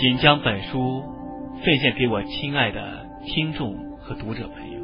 仅将本书奉献给我亲爱的听众和读者朋友。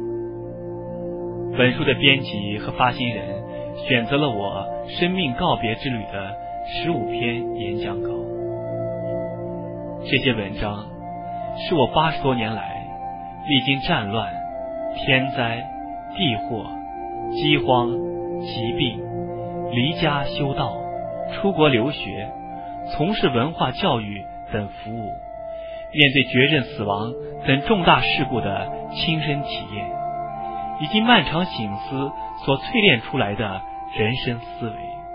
本书的编辑和发行人选择了我生命告别之旅的15篇演讲稿。这些文章是我80多年来历经战乱、天灾、地祸、饥荒、疾病、离家修道、出国留学、从事文化教育等服务，面对决刃死亡等重大事故的亲身体验，以及漫长省思所淬炼出来的人生思维。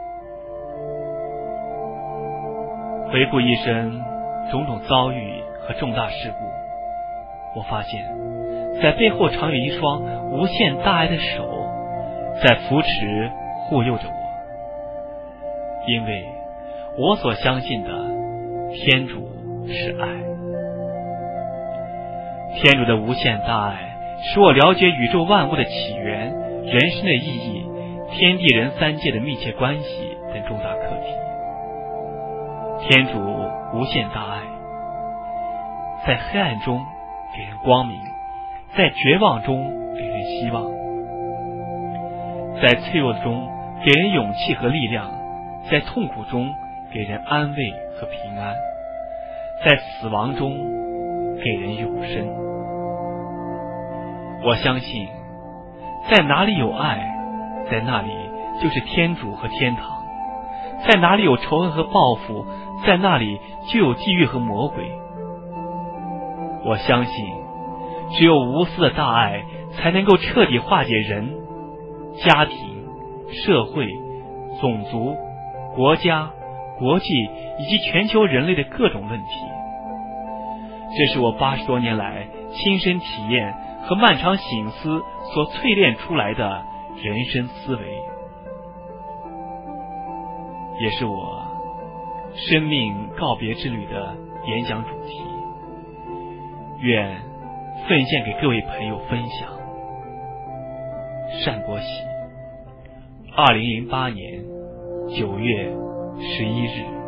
回顾一生种种遭遇和重大事故，我发现在背后常有一双无限大爱的手在扶持护佑着我，因为我所相信的天主是爱。天主的无限大爱使我了解宇宙万物的起源、人生的意义、天地人三界的密切关系等重大课题。天主无限大爱，在黑暗中给人光明，在绝望中给人希望，在脆弱中给人勇气和力量，在痛苦中给人安慰和平安，在死亡中给人永生。我相信在哪里有爱，在那里就是天主和天堂，在哪里有仇恨和报复，在那里就有地狱和魔鬼。我相信只有无私的大爱才能够彻底化解人、家庭、社会、种族、国家、国际以及全球人类的各种问题。这是我80多年来亲身体验和漫长省思所淬炼出来的人生思维，也是我生命告别之旅的演讲主题。愿奉献给各位朋友分享。单国喜，2008年9月11日。